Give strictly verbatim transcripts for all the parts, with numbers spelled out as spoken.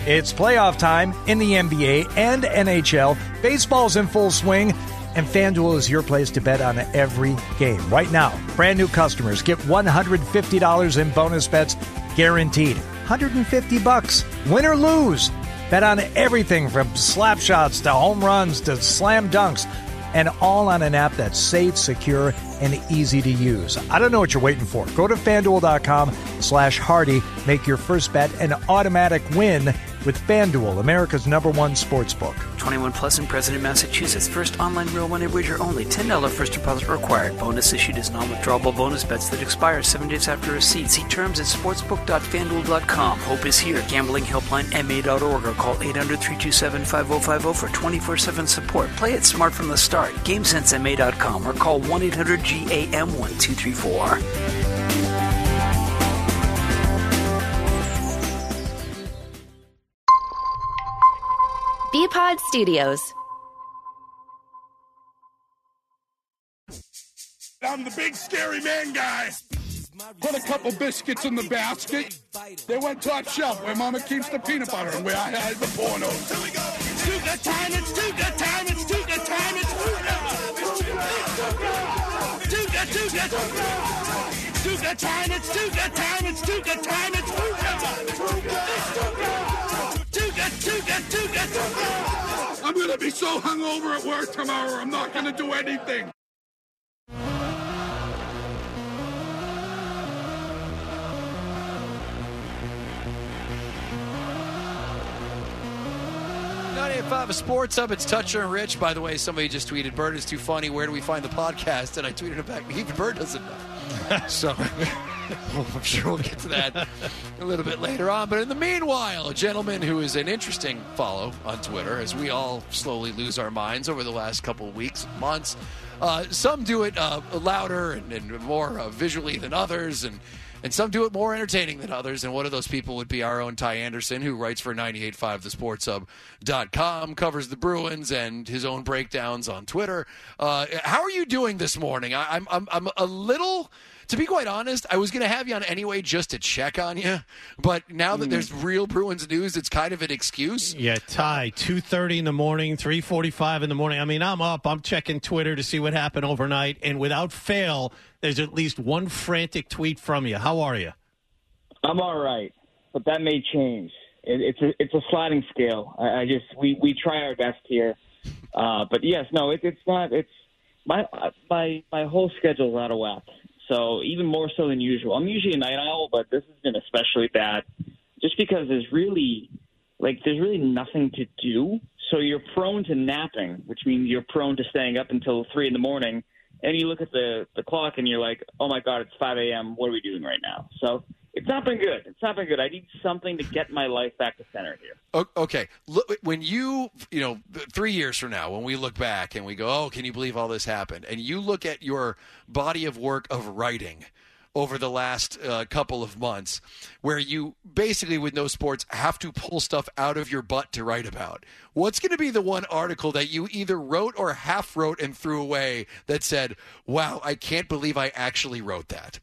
It's playoff time in the N B A and N H L. Baseball's in full swing, and FanDuel is your place to bet on every game. Right now, brand new customers get one hundred fifty dollars in bonus bets guaranteed. one hundred fifty bucks, win or lose. Bet on everything from slap shots to home runs to slam dunks, and all on an app that's safe, secure, and easy to use. I don't know what you're waiting for. Go to FanDuel.com slash Hardy. Make your first bet an automatic win with FanDuel, America's number one sports book. twenty-one plus and present in Massachusetts. First online real money wager only. ten dollars first deposit required. Bonus issued as non-withdrawable bonus bets that expire seven days after receipt. See terms at sportsbook dot fan duel dot com. Hope is here. Gambling helpline M A dot org or call eight hundred, three two seven, five oh five oh for twenty-four seven support. Play it smart from the start. game sense M A dot com or call one eight hundred G A M one two three four. B-Pod Studios. I'm the big scary man guy. Put a couple biscuits in the basket. They went top shelf where Mama keeps the peanut butter and where I hide the pornos. Here we go. It's too good time. It's too good time. It's too good time. It's too good. Too good. Too good. Too good time. It's too good time. It's too good time. It's too good. Too good. Too good. Too good. I'm gonna be so hungover at work tomorrow. I'm not gonna do anything. ninety-eight point five Sports Hub. It's Toucher and Rich. By the way, somebody just tweeted, Bird is too funny. Where do we find the podcast? And I tweeted it back. Even Bird doesn't know. So I'm sure we'll get to that a little bit later on. But in the meanwhile, a gentleman who is an interesting follow on Twitter, as we all slowly lose our minds over the last couple of weeks, months. Uh, some do it uh, louder and, and more uh, visually than others, and And some do it more entertaining than others. And one of those people would be our own Ty Anderson, who writes for ninety-eight point five the sports hub dot com, covers the Bruins and his own breakdowns on Twitter. Uh, how are you doing this morning? I, I'm, I'm I'm a little, to be quite honest, I was going to have you on anyway just to check on you. But now that there's real Bruins news, it's kind of an excuse. Yeah, Ty, two thirty in the morning, three forty-five in the morning. I mean, I'm up. I'm checking Twitter to see what happened overnight. And without fail, there's at least one frantic tweet from you. How are you? I'm all right, but that may change. It, it's a it's a sliding scale. I, I just we, we try our best here, uh, but yes, no, it, it's not. It's my my my whole schedule's out of whack. So even more so than usual. I'm usually a night owl, but this has been especially bad, just because there's really like there's really nothing to do. So you're prone to napping, which means you're prone to staying up until three in the morning. And you look at the, the clock and you're like, oh, my God, it's five a.m. What are we doing right now? So it's not been good. It's not been good. I need something to get my life back to center here. Okay. Look, when you, you know, three years from now, when we look back and we go, oh, can you believe all this happened? And you look at your body of work of writing over the last uh, couple of months, where you basically, with no sports, have to pull stuff out of your butt to write about. What's going to be the one article that you either wrote or half wrote and threw away that said, wow, I can't believe I actually wrote that?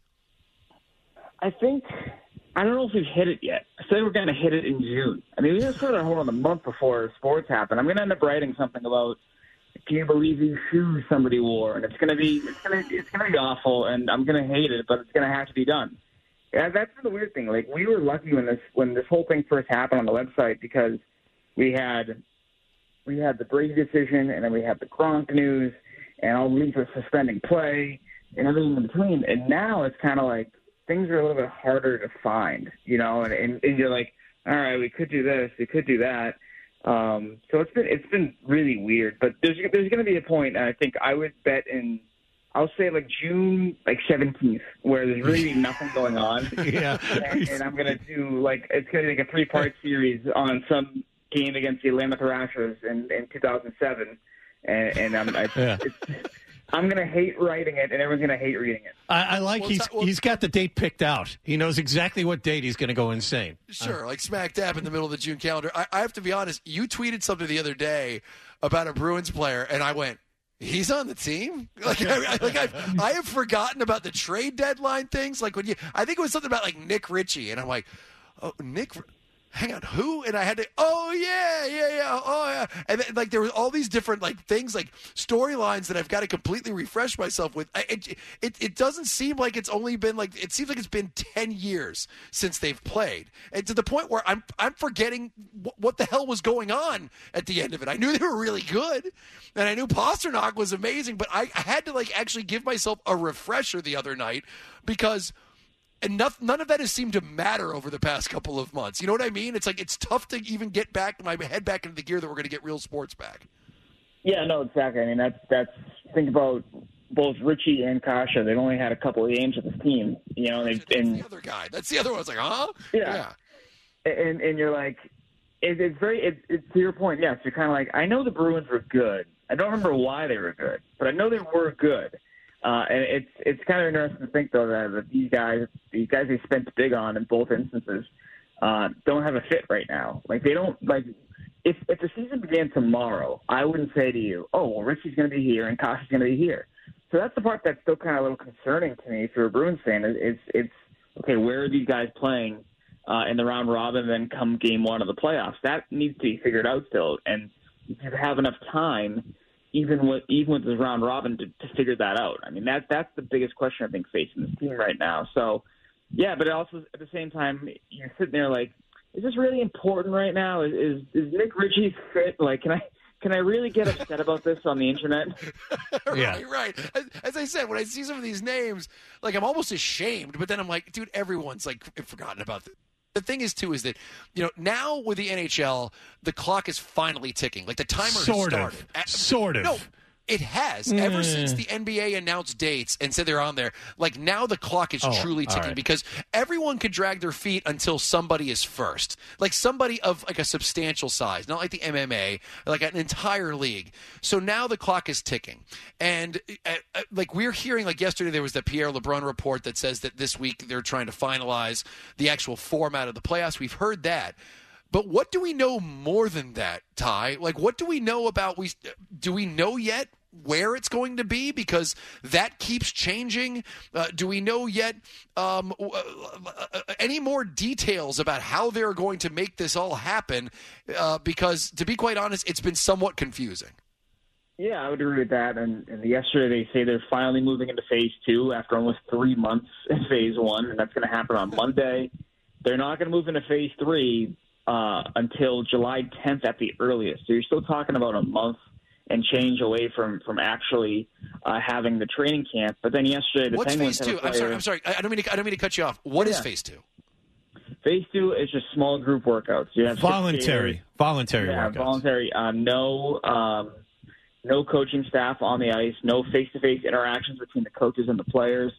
I think, I don't know if we've hit it yet. I said we're going to hit it in June. I mean, we just started hold on a month before sports happened. I'm going to end up writing something about, can you believe these shoes somebody wore? And it's going to be, it's going to, it's going to be awful, and I'm going to hate it, but it's going to have to be done. Yeah, that's the weird thing. Like, we were lucky when this, when this whole thing first happened on the website, because we had, we had the Brady decision, and then we had the Gronk news, and all the leagues were suspending play, and everything in between. And now it's kind of like things are a little bit harder to find, you know, and, and, and you're like, all right, we could do this, we could do that. Um, so it's been it's been really weird, but there's there's going to be a point, and I think I would bet in, I'll say like June like seventeenth, where there's really nothing going on. Yeah, and, and I'm going to do like it's going to be like a three part series on some game against the Atlanta Thrashers in, in two thousand seven, and, and I'm I, yeah. it's, I'm going to hate writing it, and everyone's going to hate reading it. I, I like well, he's not, well, he's got the date picked out. He knows exactly what date he's going to go insane. Sure, like smack dab in the middle of the June calendar. I, I have to be honest. You tweeted something the other day about a Bruins player, and I went, he's on the team? Like, I, like I've, I have forgotten about the trade deadline things. Like when you, I think it was something about like Nick Ritchie, and I'm like, oh, Nick. hang on, who? And I had to, oh, yeah, yeah, yeah, oh, yeah. And then, like, there were all these different, like, things, like, storylines that I've got to completely refresh myself with. I, it, it it doesn't seem like it's only been, like, it seems like it's been ten years since they've played. And to the point where I'm I'm forgetting w- what the hell was going on at the end of it. I knew they were really good, and I knew Pasternak was amazing, but I, I had to, like, actually give myself a refresher the other night because – and none of that has seemed to matter over the past couple of months. You know what I mean? It's like it's tough to even get back my head back into the gear that we're going to get real sports back. Yeah, no, exactly. I mean, that's that's think about both Richie and Kasha. They've only had a couple of games with this team. You know, they've That's been the other guy. That's the other one. I was like, huh? Yeah. yeah. And and you're like, it, it's very. It, it's to your point. Yes, you're kind of like, I know the Bruins were good. I don't remember why they were good, but I know they were good. Uh, and it's it's kind of interesting to think, though, that, that these guys, these guys they spent big on in both instances, uh, don't have a fit right now. Like, they don't, like, if if the season began tomorrow, I wouldn't say to you, oh, well, Richie's going to be here and Kasha's going to be here. So that's the part that's still kind of a little concerning to me if you're a Bruins fan. Is it's, it's okay, where are these guys playing uh, in the round robin and then come game one of the playoffs? That needs to be figured out still. And if you have enough time, even with even with the round robin, to, to figure that out. I mean, that that's the biggest question I think facing this team right now. So, yeah, but also at the same time, you're sitting there like, is this really important right now? Is is, is Nick Ritchie fit? Like, can I can I really get upset about this on the internet? Yeah. Right, right. As, as I said, when I see some of these names, like I'm almost ashamed. But then I'm like, dude, everyone's like forgotten about this. The thing is, too, is that, you know, now with the N H L, the clock is finally ticking. Like, the timer sort has started. Of. Sort of. No, it has. Mm. Ever since the N B A announced dates and said they're on there, like, now the clock is oh, truly ticking right. because everyone can drag their feet until somebody is first. Like, somebody of, like, a substantial size. Not like the M M A, like an entire league. So now the clock is ticking. And, uh, uh, like, we're hearing, like, yesterday there was the Pierre LeBrun report that says that this week they're trying to finalize the actual format of the playoffs. We've heard that. But what do we know more than that, Ty? Like, what do we know about we do we know yet where it's going to be? Because that keeps changing. Uh, do we know yet um, uh, any more details about how they're going to make this all happen? Uh, because, to be quite honest, it's been somewhat confusing. Yeah, I would agree with that. And, and yesterday they say they're finally moving into phase two after almost three months in phase one, and that's going to happen on Monday. They're not going to move into phase three Uh, until July tenth at the earliest. So you're still talking about a month and change away from, from actually uh, having the training camp. But then yesterday, the What's Penguins phase two? I'm sorry. I'm sorry. I don't mean to. I don't mean to cut you off. What yeah. is phase two? Phase two is just small group workouts. You have voluntary, voluntary yeah, workouts. Voluntary. Uh, no, um, no coaching staff on the ice. No face-to-face interactions between the coaches and the players.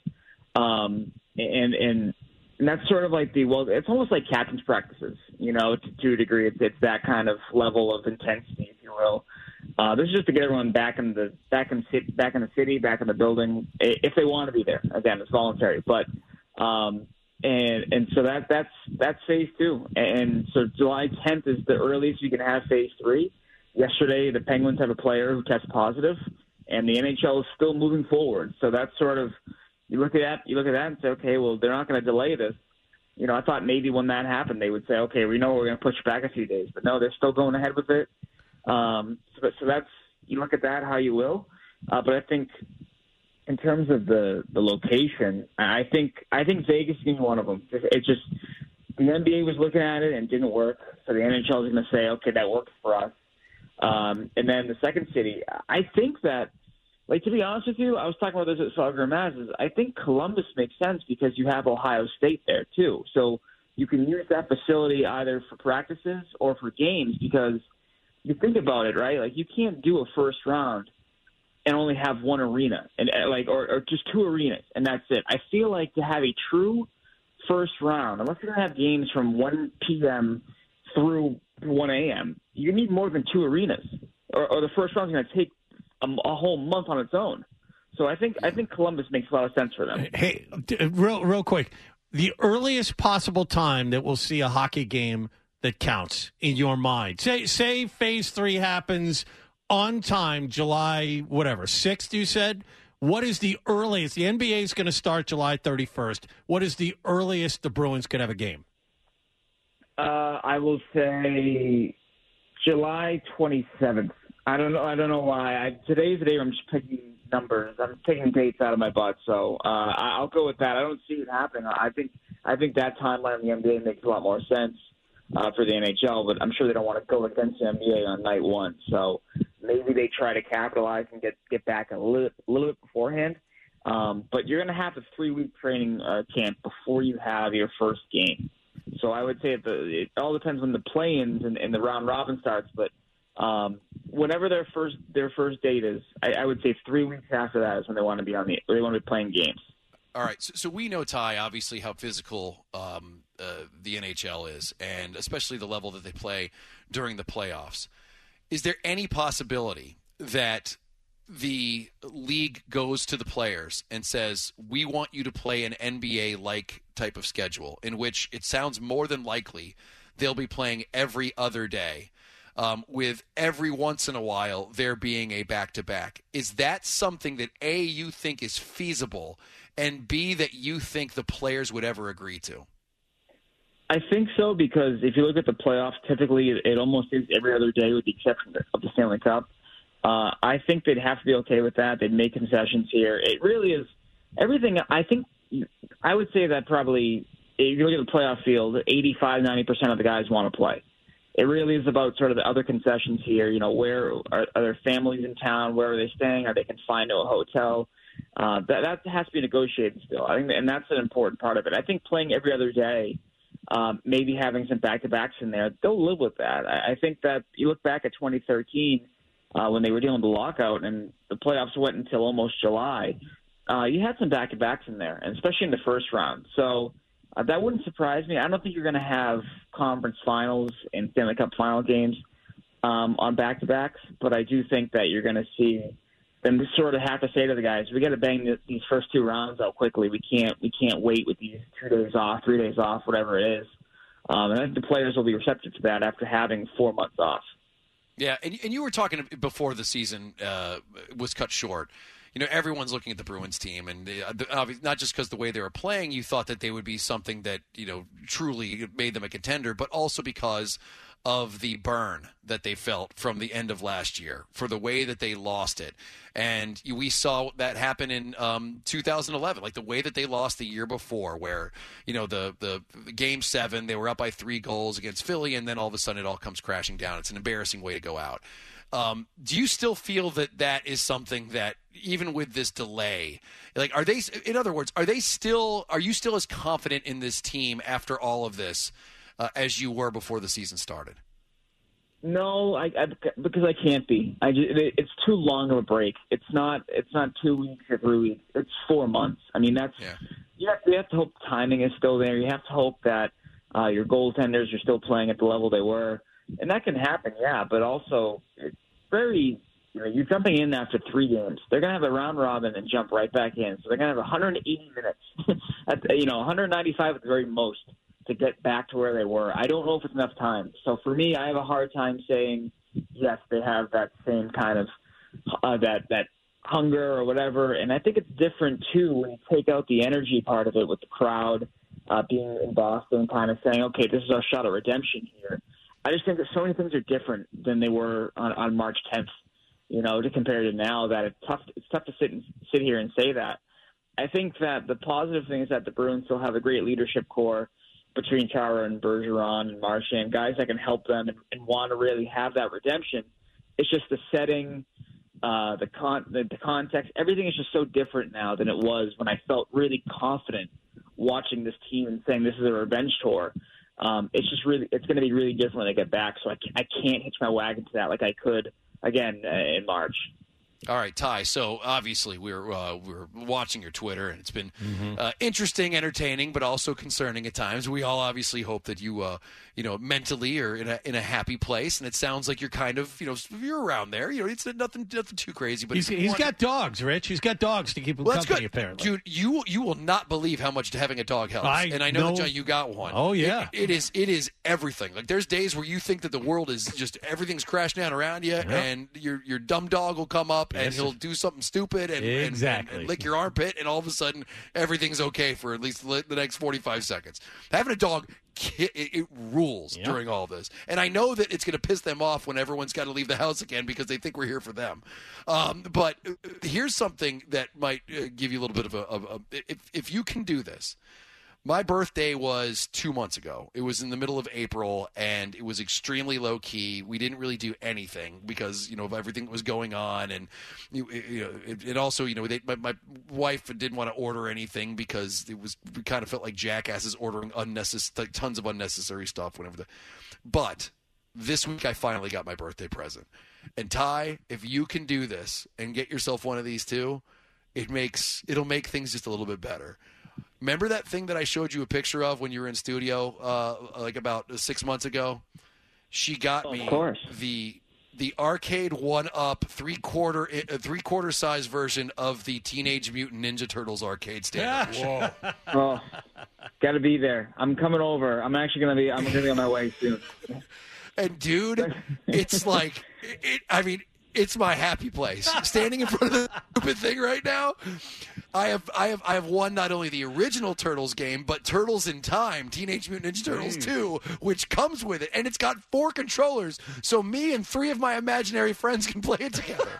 Um, and and. And that's sort of like the, well, it's almost like captain's practices, you know, to, to a degree. It's, it's that kind of level of intensity, if you will. Uh, this is just to get everyone back in the back in city, back in the city, back in the building, if they want to be there. Again, it's voluntary, but um, and and so that that's that's phase two. And so July tenth is the earliest you can have phase three. Yesterday, the Penguins have a player who tested positive, and the N H L is still moving forward. So that's sort of. You look at that, you look at that and say, okay, well, they're not going to delay this. You know, I thought maybe when that happened, they would say, okay, we know we're going to push back a few days. But no, they're still going ahead with it. Um, so, so that's, you look at that how you will. Uh, but I think in terms of the, the location, I think I think Vegas is one of them. It's just the N B A was looking at it and it didn't work. So the N H L is going to say, okay, that works for us. Um, and then the second city, I think that, Like, to be honest with you, I was talking about this at Sagar Mazes. I think Columbus makes sense because you have Ohio State there, too. So you can use that facility either for practices or for games because you think about it, right? Like, you can't do a first round and only have one arena, and like, or, or just two arenas, and that's it. I feel like to have a true first round, unless you're going to have games from one p.m. through one a.m., you need more than two arenas, or, or the first round is going to take A, a whole month on its own. So I think I think Columbus makes a lot of sense for them. Hey, real real quick, the earliest possible time that we'll see a hockey game that counts in your mind. Say say phase three happens on time, July whatever, sixth you said. What is the earliest? The N B A is going to start July thirty-first. What is the earliest the Bruins could have a game? Uh, I will say July twenty-seventh. I don't know. I don't know why. I, today's the day where I'm just picking numbers. I'm taking dates out of my butt, so uh, I, I'll go with that. I don't see it happening. I think I think that timeline in the N B A makes a lot more sense uh, for the N H L, but I'm sure they don't want to go against the N B A on night one. So maybe they try to capitalize and get get back a little, a little bit beforehand. Um, but you're going to have a three-week training uh, camp before you have your first game. So I would say it, the, it all depends when the play-ins and, and the round robin starts. But um, whenever their first their first date is, I, I would say three weeks after that is when they want to be on the they want to be playing games. All right, so, so we know, Ty, obviously how physical um, uh, the N H L is, and especially the level that they play during the playoffs. Is there any possibility that the league goes to the players and says, we want you to play an N B A-like type of schedule, in which it sounds more than likely they'll be playing every other day, um, with every once in a while there being a back-to-back? Is that something that, A, you think is feasible, and B, that you think the players would ever agree to? I think so, because if you look at the playoffs, typically it, it almost is every other day with the exception of the Stanley Cup. Uh, I think they'd have to be okay with that. They'd make concessions here. It really is everything. I think I would say that probably if you look at the playoff field, eighty-five, ninety percent of the guys want to play. It really is about sort of the other concessions here. You know, where are, are there families in town? Where are they staying? Are they confined to a hotel? Uh, that, that has to be negotiated still. I think, and that's an important part of it. I think playing every other day, um, maybe having some back-to-backs in there, they'll live with that. I, I think that you look back at twenty thirteen, Uh, when they were dealing with the lockout and the playoffs went until almost July, uh, you had some back-to-backs in there, and especially in the first round. So uh, that wouldn't surprise me. I don't think you're going to have conference finals and Stanley Cup final games um, on back-to-backs, but I do think that you're going to see them sort of have to say to the guys, we got to bang the, these first two rounds out quickly. We can't we can't wait with these two days off, three days off, whatever it is. Um, and I think the players will be receptive to that after having four months off. Yeah, and, and you were talking before the season uh, was cut short. You know, everyone's looking at the Bruins team, and they, uh, not just because the way they were playing, you thought that they would be something that, you know, truly made them a contender, but also because of the burn that they felt from the end of last year for the way that they lost it. And we saw that happen in um, two thousand eleven, like the way that they lost the year before, where, you know, the, the, the game seven, they were up by three goals against Philly, and then all of a sudden it all comes crashing down. It's an embarrassing way to go out. Um, do you still feel that that is something that, even with this delay, like, are they, in other words, are they still, are you still as confident in this team after all of this uh, as you were before the season started? No, I, I because I can't be. I just, it, it's too long of a break. It's not. It's not two weeks or three weeks. It's four months. I mean, that's yeah. you have, you have to hope timing is still there. You have to hope that uh, your goaltenders are still playing at the level they were, and that can happen. Yeah, but also it's very. You know, you're jumping in after three games. They're gonna have a round robin and jump right back in. So they're gonna have one hundred eighty minutes. at, you know, one hundred ninety-five at the very most, to get back to where they were. I don't know if it's enough time. So for me, I have a hard time saying, yes, they have that same kind of uh, that that hunger or whatever. And I think it's different, too, when you take out the energy part of it with the crowd uh, being in Boston, kind of saying, okay, this is our shot at redemption here. I just think that so many things are different than they were on, on March tenth, you know, to compare to now, that it's tough, it's tough to sit and sit here and say that. I think that the positive thing is that the Bruins still have a great leadership core between Chara and Bergeron and Marchand, guys that can help them and, and want to really have that redemption. It's just the setting, uh, the, con- the the context, everything is just so different now than it was when I felt really confident watching this team and saying this is a revenge tour. Um, it's just really, it's going to be really different when they get back. So I can't, I can't hitch my wagon to that like I could again uh, in March. All right, Ty. So obviously we're uh, we're watching your Twitter, and it's been mm-hmm. uh, interesting, entertaining, but also concerning at times. We all obviously hope that you uh, you know mentally are in a in a happy place, and it sounds like you're kind of you know you're around there. You know, it's nothing nothing too crazy. But he's, he's got dogs, Rich. He's got dogs to keep him well, company. Good. Apparently, dude, you you will not believe how much having a dog helps. I and I know, know that John, you got one. Oh yeah, it, it is it is everything. Like there's days where you think that the world is just everything's crashing down around you, yep. and your your dumb dog will come up yes. and he'll do something stupid and, exactly. and, and lick your armpit, and all of a sudden everything's okay for at least the next forty-five seconds. Having a dog It, it rules Yep. during all this. And I know that it's going to piss them off when everyone's got to leave the house again because they think we're here for them. Um, but here's something that might uh, give you a little bit of a, of a if, if you can do this. My birthday was two months ago. It was in the middle of April, and it was extremely low-key. We didn't really do anything because, you know, of everything that was going on. And, you, you know, it, it also, you know, they, my, my wife didn't want to order anything because it was we kind of felt like jackasses ordering unnecessary, like tons of unnecessary stuff. Whenever the, But this week I finally got my birthday present. And, Ty, if you can do this and get yourself one of these too, it makes it'll make things just a little bit better. Remember that thing that I showed you a picture of when you were in studio, uh, like about six months ago? She got me Of course. the the arcade one-up three quarter uh, three quarter size version of the Teenage Mutant Ninja Turtles arcade stand. Yeah. Whoa! Oh, got to be there. I'm coming over. I'm actually gonna be. I'm gonna be on my way soon. And dude, it's like, it, I mean, it's my happy place. Standing in front of the stupid thing right now, I have, I have, I have won not only the original Turtles game, but Turtles in Time, Teenage Mutant Ninja Turtles two, which comes with it, and it's got four controllers, so me and three of my imaginary friends can play it together.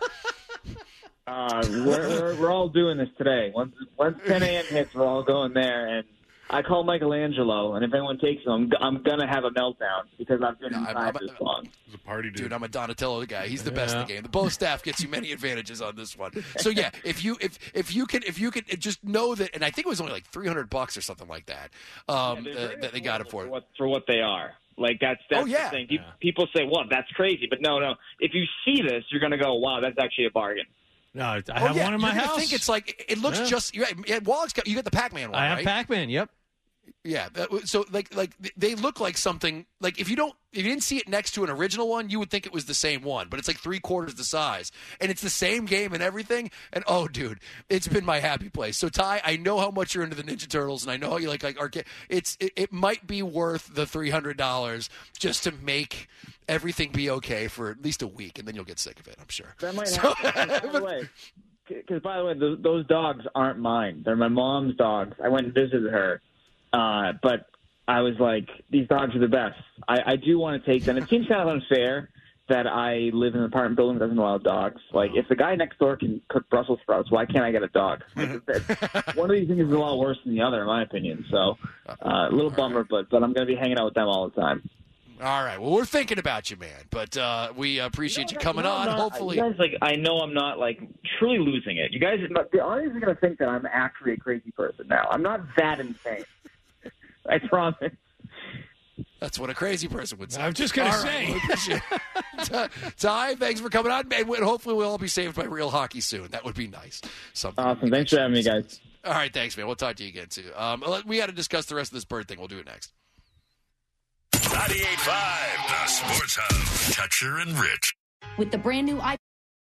Uh, we're, we're we're all doing this today. Once once ten a.m. hits, we're all going there. And I call Michelangelo, and if anyone takes him, I'm, I'm gonna have a meltdown because I've been No, I'm- inside I'm- this long. It's a party, dude. Dude, I'm a Donatello guy. He's the best in the game. The bow staff gets you many advantages on this one. So yeah, if you if if you can if you can just know that, and I think it was only like three hundred bucks or something like that. Um, They're uh, very that they got it affordable for. what for what they are. Like that's that's Oh, yeah. the thing. People, people say, "Well, that's crazy," but no, no. If you see this, you're gonna go, "Wow, that's actually a bargain." No, I Oh, have yeah, one in my you're gonna house. think it's like it looks Yeah. just. Yeah, yeah, Wallach's got, you got the Pac-Man one, I have right? Pac-Man. Yep. Yeah, that, so like like they look like something like if you don't if you didn't see it next to an original one, you would think it was the same one, but it's like three quarters the size, and it's the same game and everything. And oh, dude, it's been my happy place. So Ty, I know how much you're into the Ninja Turtles, and I know how you like like arcade. It's it, it might be worth the three hundred dollars just to make everything be okay for at least a week, and then you'll get sick of it. I'm sure. That might So- happen. By the way, because by the way, those, those dogs aren't mine. They're my mom's dogs. I went and visited her, uh, but I was like, these dogs are the best. I, I do want to take them. It seems kind of unfair that I live in an apartment building that doesn't allow dogs. Like, if the guy next door can cook Brussels sprouts, why can't I get a dog? Like, it's- one of these things is a lot worse than the other, in my opinion. So, uh, a little bummer, but but I'm going to be hanging out with them all the time. All right. Well, we're thinking about you, man. But uh, we appreciate you coming No, on. I'm not- Hopefully, you guys, like, I know I'm not like truly losing it. You guys, the audience is going to think that I'm actually a crazy person now. I'm not that insane. I promise. that's what a crazy person would say. I was just gonna All say. right, well, appreciate it. Ty, thanks for coming on, and hopefully we'll all be saved by real hockey soon. That would be nice. Something Awesome. Thanks for having me, guys. All right, thanks, man. We'll talk to you again too. Um, we got to discuss the rest of this bird thing. We'll do it next. ninety-eight point five, the Sports Hub. Toucher and Rich. With the brand new iPhone.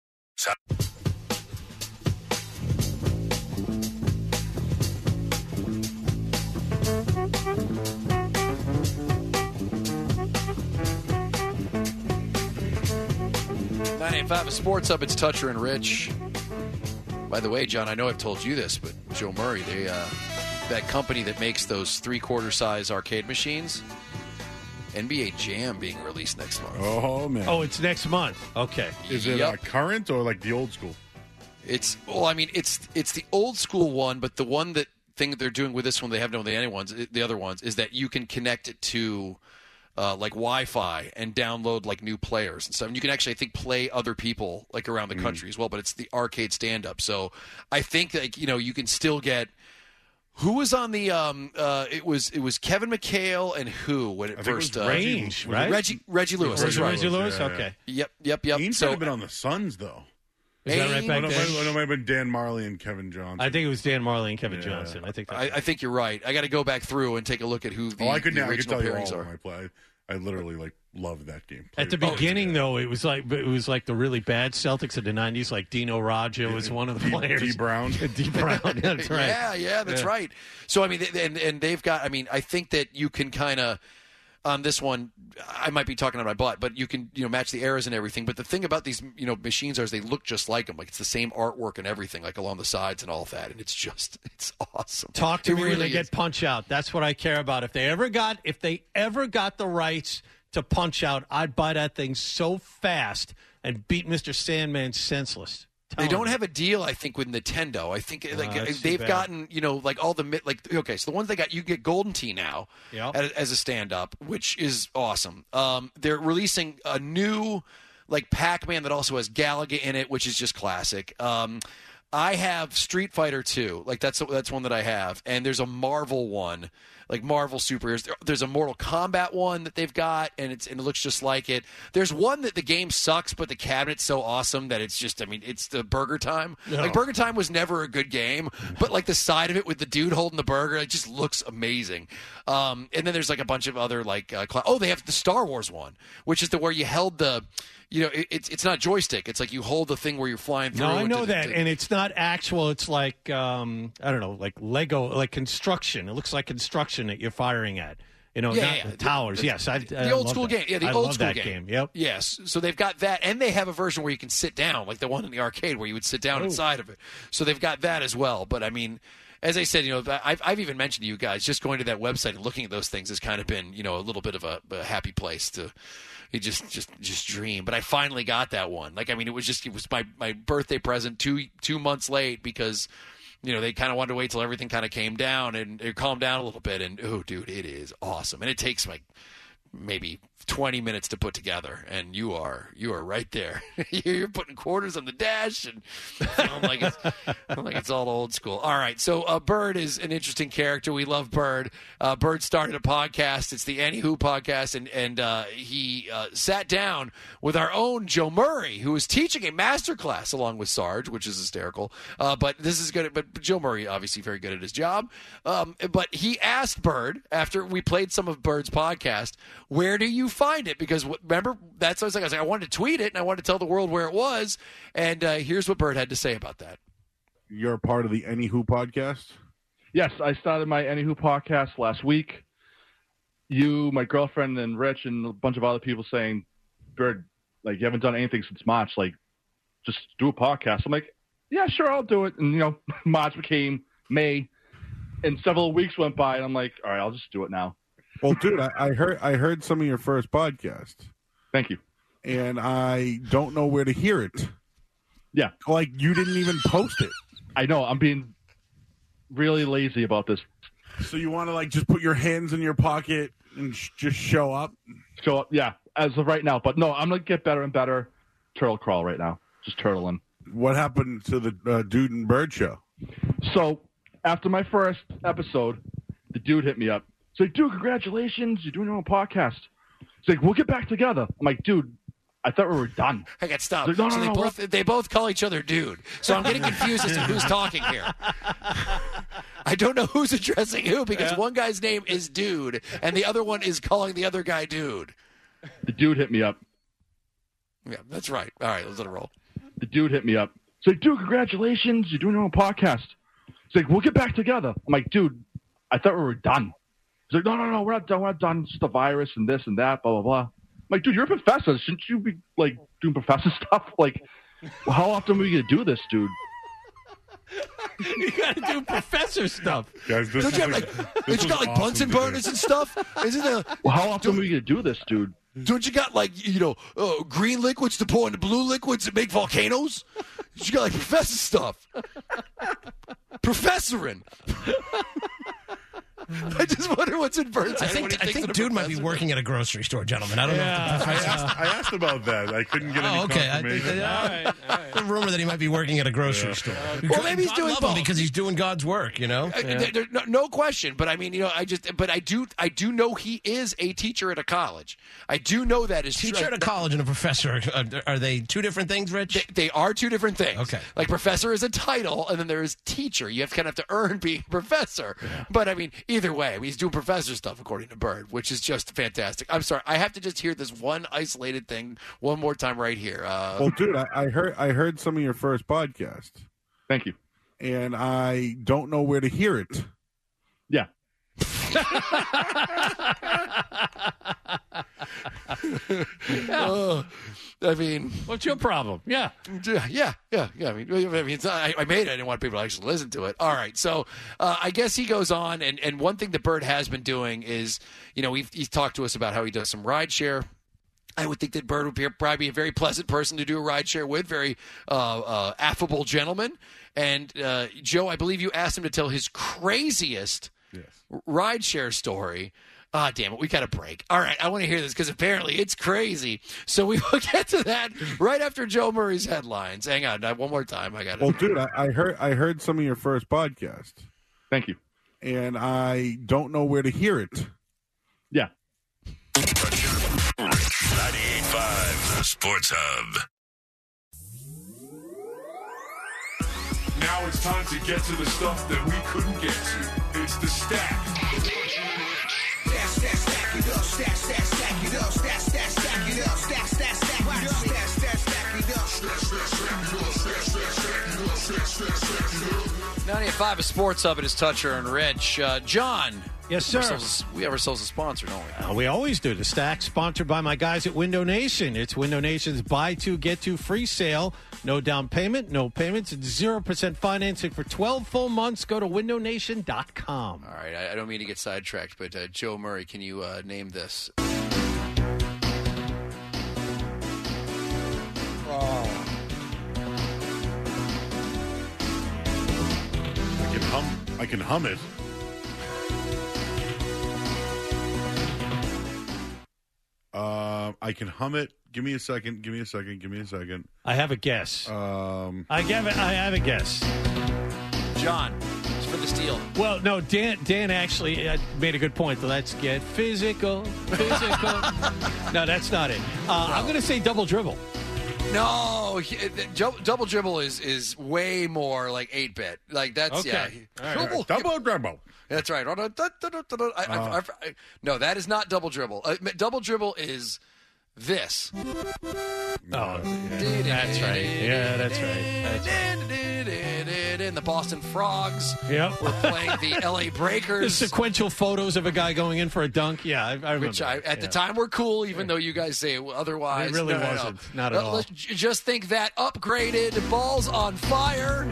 nine eight five, a Sports Hub. It's Toucher and Rich. By the way, John, I know I've told you this, but Joe Murray, they uh, that company that makes those three-quarter size arcade machines, N B A Jam being released next month. Oh, man. Oh, it's next month. Okay. Is it Yep. uh, current or like the old school? It's well, I mean, it's it's the old school one, but the one that thing that they're doing with this one, they haven't done with the other ones. The other ones is that you can connect it to uh, like Wi-Fi and download like new players and stuff. And you can actually, I think, play other people like around the Mm. country as well. But it's the arcade stand-up, so I think like you know you can still get. Who was on the? Um, uh, it was it was Kevin McHale and who when it I think it first was uh, Reggie- Range, was it right? Reggie Reggie Lewis. That's Reggie, right. Reggie Lewis? Yeah, yeah. Okay. Yep, yep, yep. Ainge so might have been on the Suns, though. Is that right Ainge- back Oh, no, then? no, no, might have been Dan Marley and Kevin Johnson. I think it was Dan Marley and Kevin Yeah. Johnson. I think that's I, right. I think you're right. I got to go back through and take a look at who the, oh, I could, the I could original tell you pairings all are. of my play. I, I literally like loved that game. At the Played it beginning, together. though, it was like it was like the really bad Celtics of the nineties. Like Dino Raja was one of the D- players. D. Brown. D. Brown. That's right. Yeah, yeah, that's Yeah. right. So I mean, they- and and they've got. I mean, I think that you can kind of. on this one, I might be talking on my butt, but you can, you know, match the errors and everything. But the thing about these, you know, machines are is they look just like them. Like it's the same artwork and everything, like along the sides and all of that. And it's just, it's awesome. Talk to it me really when they is. get Punch Out. That's what I care about. If they ever got, if they ever got the rights to Punch Out, I'd buy that thing so fast and beat Mister Sandman senseless. They don't have a deal, I think, with Nintendo. I think like that's too they've bad. gotten, you know, like all the mi- like okay, so the ones they got, you get Golden Tee now Yep. as, as a stand-up, which is awesome. Um, they're releasing a new like Pac-Man that also has Galaga in it, which is just classic. Um, I have Street Fighter two, like that's that's one that I have, and there's a Marvel one. Like Marvel superheroes. There- There's a Mortal Kombat one that they've got, and it's and it looks just like it. There's one that the game sucks, but the cabinet's so awesome that it's just, I mean, it's the Burger Time. Like Burger Time was never a good game, but like the side of it with the dude holding the burger, it just looks amazing. Um, and then there's like a bunch of other like, uh, cl- oh, they have the Star Wars one, which is the where you held the, you know, it, it's it's not joystick. It's like you hold the thing where you're flying through. No, I and know to- that, to- and it's not actual. It's like um, I don't know, like Lego, like construction. It looks like construction that you're firing at. You know, Yeah, not yeah, the yeah. towers. The- yes, I, the I old love school that. game. Yeah, the I old love school that game. Yep. Yes. So they've got that, and they have a version where you can sit down, like the one in the arcade where you would sit down Ooh. inside of it. So they've got that as well. But I mean, as I said, you know, I've, I've even mentioned to you guys, just going to that website and looking at those things has kind of been, you know, a little bit of a, a happy place to. You just, just, just dream. But I finally got that one. Like, I mean, it was just, it was my, my birthday present two, two months late because, you know, they kind of wanted to wait till everything kind of came down and it calmed down a little bit. And, oh, dude, it is awesome. And it takes like maybe twenty minutes to put together. And you are, you are right there. You're putting quarters on the dash and feeling like it's, feeling like it's all old school. All right. So uh, Bird is an interesting character. We love Bird. Uh, Bird started a podcast. It's the Anywho podcast. And, and uh, he uh, sat down with our own Joe Murray, who is teaching a master class along with Sarge, which is hysterical. Uh, but this is good. But Joe Murray, obviously very good at his job. Um, but he asked Bird, after we played some of Bird's podcast, where do you find it? Because w- remember, that's what I was like. I was like, I wanted to tweet it and I wanted to tell the world where it was. And uh, here's what Bird had to say about that. You're a part of the Anywho podcast? Yes, I started my Anywho podcast last week. You, my girlfriend, and Rich, and a bunch of other people saying, Bird, like, you haven't done anything since March. Like, just do a podcast. I'm like, yeah, sure, I'll do it. And, you know, March became May, and several weeks went by, and I'm like, all right, I'll just do it now. Well, dude, I, I heard I heard some of your first podcast. Thank you. And I don't know where to hear it. Yeah. Like, you didn't even post it. I know. I'm being really lazy about this. So you want to, like, just put your hands in your pocket and sh- just show up? So, yeah, as of right now. But, no, I'm going to get better and better. Turtle crawl right now. Just turtling. What happened to the uh, Dude and Bird show? So, after my first episode, the dude hit me up. He's like, dude, congratulations. You're doing your own podcast. He's like, we'll get back together. I'm like, dude, I thought we were done. I got stopped. Like, no, no, so they no, both they both call each other dude. So I'm getting confused as to who's talking here. I don't know who's addressing who because Yeah. one guy's name is Dude and the other one is calling the other guy Dude. The dude hit me up. Yeah, that's right. All right, let's let it roll. The dude hit me up. He's like, dude, congratulations. You're doing your own podcast. He's like, we'll get back together. I'm like, dude, I thought we were done. He's like, no, no, no, we're not done. We're not done. It's just a virus and this and that, blah, blah, blah. I'm like, dude, you're a professor. Shouldn't you be, like, doing professor stuff? Like, well, how often are we going to do this, dude? You got to do professor stuff. Guys, this Don't is you have like, like, this don't you was got like awesome Bunsen to hear. burners and stuff? Isn't there? Well, how often are we going to do this, dude? Don't you got like you know uh, green liquids to pour into blue liquids that make volcanoes? You got like professor stuff. Professoring. I just wonder what's in Bird's I head when think he I thinks of think a dude might be professor. working at a grocery store, gentlemen. I don't know. Yeah. If the I professor- asked, I asked about that. I couldn't get any Oh, okay. I, confirmation. I, All right, all right. the rumor that he might be working at a grocery store. Well, maybe he's God doing love him both. because he's doing God's work. You know. Uh, there- there- no, no question, but I mean, you know, I just, but I do, I do know he is a teacher at a college. I do know that is Teacher at a college and a professor are, are they two different things, Rich? They, they are two different things. Okay. Like professor is a title, and then there is teacher. You have to kind of have to earn being professor. But I mean, either way, I mean, he's doing professor stuff according to Bird, which is just fantastic. I'm sorry, I have to just hear this one isolated thing one more time right here. Uh, Well, dude, I, I heard I heard some of your first podcast, Thank you. and I don't know where to hear it. Yeah. uh, I mean, what's your problem? Yeah, yeah, yeah, yeah. I mean, I, mean it's not, I, I made it. I didn't want people to actually listen to it. All right, so uh, I guess he goes on, and, and one thing that Bird has been doing is, you know, we've, he's talked to us about how he does some rideshare. I would think that Bird would be, probably be a very pleasant person to do a rideshare with, very uh, uh, affable gentleman. And uh, Joe, I believe you asked him to tell his craziest yes. rideshare story. Ah, damn it, we got a break. All right, I want to hear this because apparently it's crazy. So we will get to that right after Joe Murray's headlines. Hang on, one more time. I got it. Well, dude, I, I heard I heard some of your first podcast. Thank you. And I don't know where to hear it. Yeah. ninety-eight point five, the Sports Hub. Now it's time to get to the stuff that we couldn't get to. It's the stack. Stack, stack, stack it up. Stack, stack, stack it up. Stack, stack, stack it up. Stack, stack, stack it up. Stack, stack, stack it up. Stack, stack, stack it up. Stack, stack, stack it up. Stack, stack, stack it up. ninety-eight point five is Sports Hub. It is Toucher and Rich. Uh, John. Yes, sir. We have, ourselves, we have ourselves a sponsor, don't we? Uh, we always do. The Stack, sponsored by my guys at Window Nation. It's Window Nation's buy two, get two free sale. No down payment, no payments. It's zero percent financing for twelve full months. Go to window nation dot com. All right. I, I don't mean to get sidetracked, but uh, Joe Murray, can you uh, name this? Oh. I can hum. I can hum it. Uh, I can hum it. Give me a second. Give me a second. Give me a second. I have a guess. Um, I have a, I have a guess. John, it's for the steal. Well, no, Dan. Dan actually uh, made a good point. Let's get physical. Physical. No, that's not it. Uh, no. I'm going to say double dribble. No, he, the, double dribble is is way more like eight bit. Like that's okay. yeah. Right. Double, double dribble. That's right. I, I, I, I, no, that is not double dribble. Uh, double dribble is this. Oh, yeah. That's right. Yeah, that's right. That's right. And the Boston Frogs. Yep. We're playing the L A Breakers. The sequential photos of a guy going in for a dunk. Yeah, I, I remember. Which I, at yeah. the time were cool, even though you guys say otherwise. It really no, wasn't. No, no. Not at all. Let's just think that upgraded balls on fire.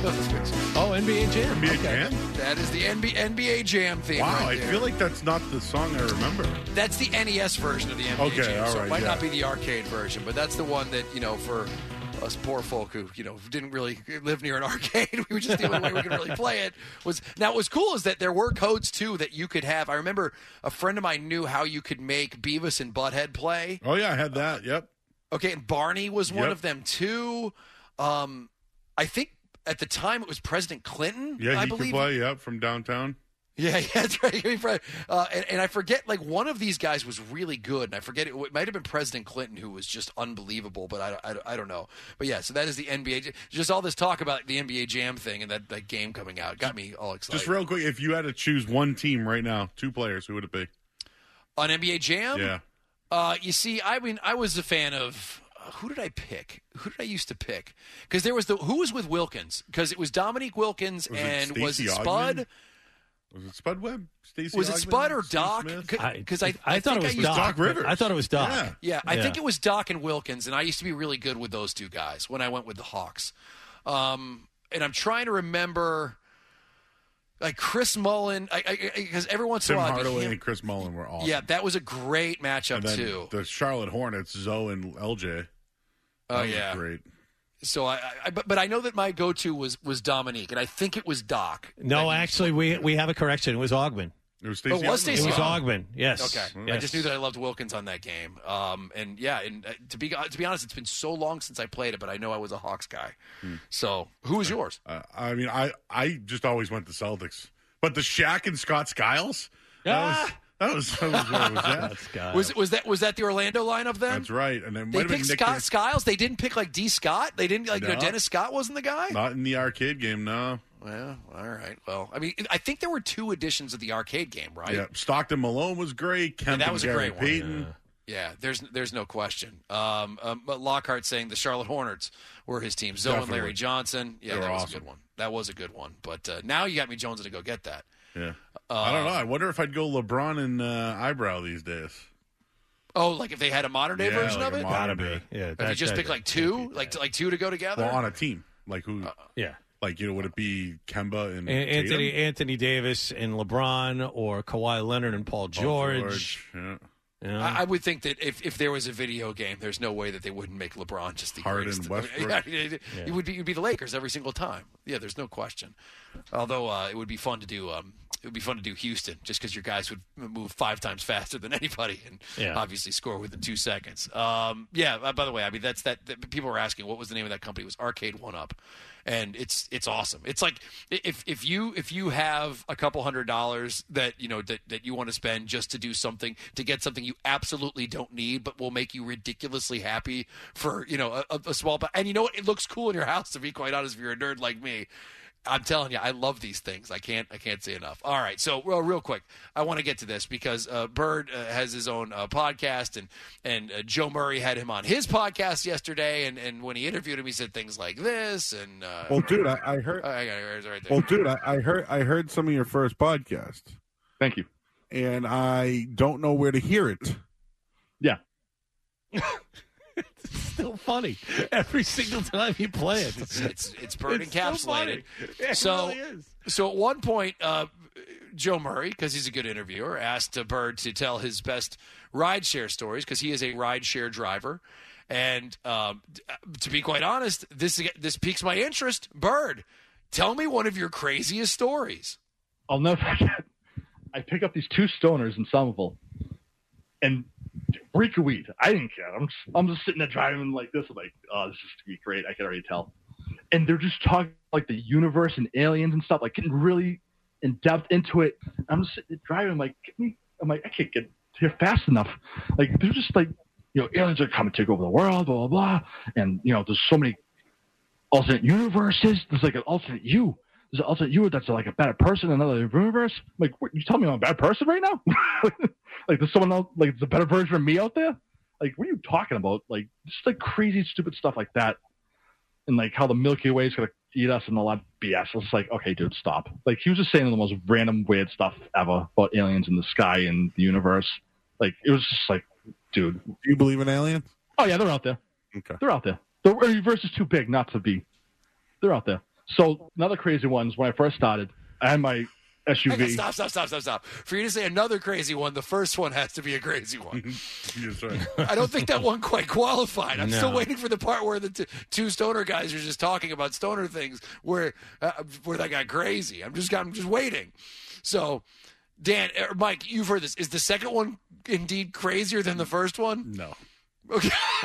Oh, N B A Jam. N B A okay. Jam? That is the N B A, N B A Jam theme. Wow, right I there. feel like that's not the song I remember. That's the N E S version of the N B A okay, Jam. all So right, it might yeah. not be the arcade version, but that's the one that, you know, for us poor folk who, you know, didn't really live near an arcade, we were just the only way we could really play it. Was now what was cool is that there were codes too that you could have. I remember a friend of mine knew how you could make Beavis and Butthead play. Oh yeah, I had that. Yep. Okay, and Barney was one Yep. of them too. Um, I think at the time it was President Clinton. Yeah, he I could believe. play. Yep, from downtown. Yeah, yeah, that's right. Uh, and, and I forget, like, one of these guys was really good, and I forget, it, it might have been President Clinton, who was just unbelievable, but I, I, I don't know. But yeah, so that is the N B A. Just all this talk about the N B A Jam thing and that, that game coming out got me all excited. Just real quick, if you had to choose one team right now, two players, who would it be? On N B A Jam? Yeah. Uh, you see, I mean, I was a fan of... Who did I pick? Who did I used to pick? Because there was the... Who was with Wilkins? Because it was Dominique Wilkins was and it was it Stacey Spud? Ogden? Was it Spud Webb? Stacey Was it Ogden? Spud or Steve Doc? Smith? Because I, I, I, I thought it was I used Doc. Doc Rivers. I thought it was Doc. Yeah. Yeah, I Yeah. think it was Doc and Wilkins, and I used to be really good with those two guys when I went with the Hawks. Um, and I'm trying to remember, like Chris Mullen, because every once Tim in a while, I'd be Hardaway him- and Chris Mullen were awesome. yeah, that was a great matchup and then too. the Charlotte Hornets, Zoe and L J. Oh That was yeah, great. So I, I, but but I know that my go-to was was Dominique, and I think it was Doc. No, That he- actually, we we have a correction. It was Ogben. It was Stacey. Oh, was Ogden. Stacey It was Ogden. Ogben. Yes. Okay, I Yes. just knew that I loved Wilkins on that game. Um, and yeah, and uh, to be to be honest, it's been so long since I played it, but I know I was a Hawks guy. Hmm. So who was yours? Uh, I mean, I I just always went to Celtics, but the Shaq and Scott Skiles. That Ah! was that was, that was where it was at. That's God. Was was that was that the Orlando lineup then? That's right. And then They might have been picked Nick Scott Nurse- Skiles. They didn't pick like D. Scott. They didn't like you know, No. Dennis Scott wasn't the guy. Not in the arcade game, no. Well, all right. Well, I mean, I think there were two editions of the arcade game, right? Yeah, Stockton Malone was great. Kemp that and was a Gary great one. Payton. Yeah, there's there's no question. Um, um, but Lockhart saying the Charlotte Hornets were his team. Zoe and Definitely. Larry Johnson. Yeah, They that were was awesome. a good one. That was a good one. But uh, now you got me Jonesing to go get that. Yeah. Uh, I don't know. I wonder if I'd go LeBron and uh, eyebrow these days. Oh, like if they had a modern day Yeah, version like of a it? modern Gotta day. be. Yeah. If that- you just that- pick like two, like like two to go together. Well, on a team. Like who? Uh, Yeah. Like, you know, would it be Kemba and A- Anthony Tatum? Anthony Davis and LeBron, or Kawhi Leonard and Paul Paul George. Yeah. Yeah. I, I would think that if, if there was a video game, there's no way that they wouldn't make LeBron just the Harden, greatest. Westbrook. Yeah, it, it would be it would be the Lakers every single time. Yeah, there's no question. Although uh, it would be fun to do. Um, it would be fun to do Houston, just because your guys would move five times faster than anybody, and Yeah. obviously score within two seconds. Um, yeah. uh, By the way, I mean that's that, that. People were asking what was the name of that company. It was Arcade One Up. And it's it's awesome. It's like if if you if you have a couple hundred dollars that you know that, that you want to spend just to do something, to get something you absolutely don't need but will make you ridiculously happy for you know a, a small, and you know what, it looks cool in your house, to be quite honest, if you're a nerd like me. I'm telling you, I love these things. I can't, I can't say enough. All right, so well, real quick, I want to get to this because uh, Bird uh, has his own uh, podcast, and and uh, Joe Murray had him on his podcast yesterday, and, and when he interviewed him, he said things like this, and uh, Well, dude, I, I heard. I got it right there. Well, dude, I, I heard. I heard some of your first podcast. Thank you. And I don't know where to hear it. Yeah. It's still funny every single time you play it. It's it's, it's Bird It's so encapsulated. funny. It so really is. so at one point, uh, Joe Murray, because he's a good interviewer, asked uh, Bird to tell his best rideshare stories because he is a rideshare driver. And um, to be quite honest, this this piques my interest. Bird, tell me one of your craziest stories. I'll never forget. I pick up these two stoners in Somerville, and freak of weed. I didn't care. I'm just, I'm just sitting there driving like this. I'm like, oh, this is gonna be great. I can already tell. And they're just talking like the universe and aliens and stuff, like getting really in depth into it. I'm just sitting there driving. I'm like, get me. I'm like, I can't get here fast enough. Like they're just like, you know, aliens are coming to take over the world, blah blah blah. And you know, there's so many alternate universes. There's like an alternate you. There's an alternate you that's like a better person in another universe. I'm like, what, you tell me I'm a bad person right now? Like, there's someone else, like, there's a better version of me out there? Like, what are you talking about? Like, just like crazy, stupid stuff like that. And like how the Milky Way is going to eat us and a lot of B S. I was like, okay, dude, stop. Like, he was just saying the most random, weird stuff ever about aliens in the sky and the universe. Like, it was just like, dude. Do you believe in aliens? Oh, yeah, they're out there. Okay. They're out there. The universe is too big not to be. They're out there. So another crazy one is when I first started, I had my S U V. Hang on, stop, stop, stop, stop, stop. For you to say another crazy one, the first one has to be a crazy one. Yes, right. I don't think that one quite qualified. I'm No. still waiting for the part where the t- two stoner guys are just talking about stoner things, where uh, where that got crazy. I'm just I'm just waiting. So, Dan, or Mike, you've heard this. Is the second one indeed crazier than the first one? No. Okay.